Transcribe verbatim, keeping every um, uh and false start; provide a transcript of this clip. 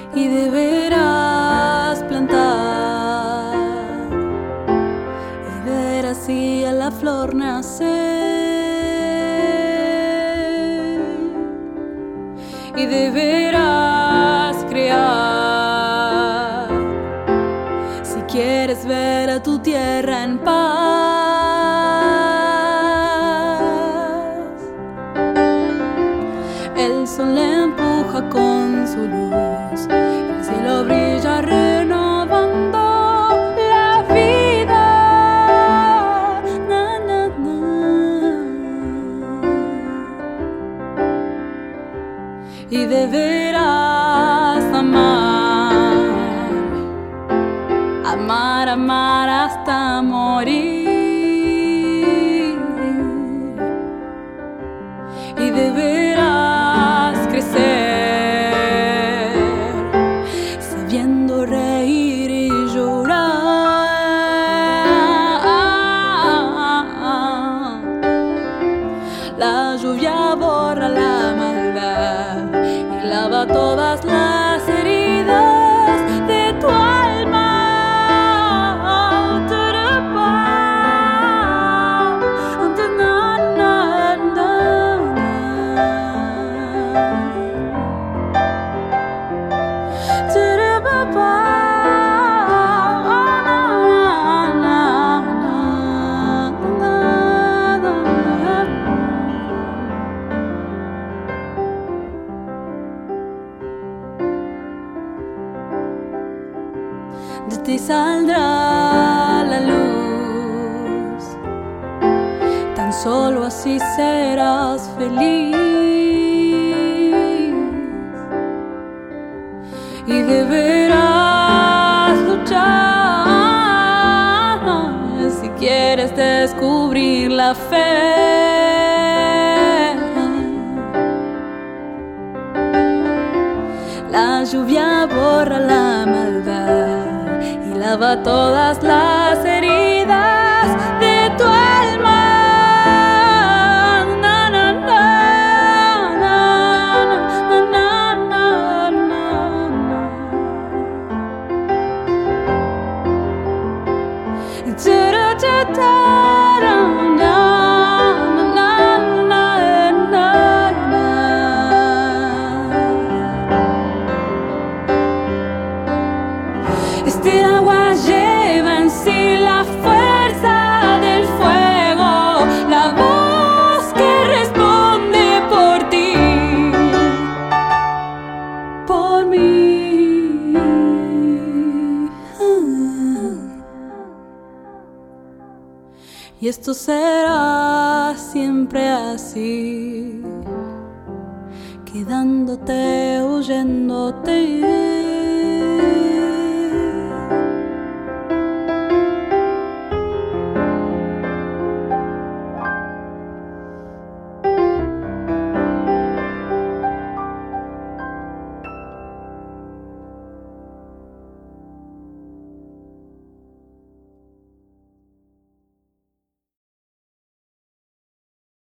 y deberás plantar y ver así a la flor nacer y deberás crear si quieres ver a tu tierra en paz. El sol le empuja con su luz, el cielo brilla renovando la vida. Na, na, na. Y deberás amar, amar, amar hasta morir. Y deberás crecer, sabiendo reír y llorar. La lluvia borra la maldad y lava todas las heridas de tu alma. De ti saldrá la luz, tan solo así serás feliz. Y deberás luchar si quieres descubrir la fe. La lluvia borra la maldad y lava todas las heridas de tu alma. Na, na, na, na, na, na, na, na, na. Ta-da, ta-da, na, na, na, na, na, na. Este agua lleva en sí la fuerza del fuego, la voz que responde por ti, por mí. Y esto será siempre así, quedándote, huyéndote.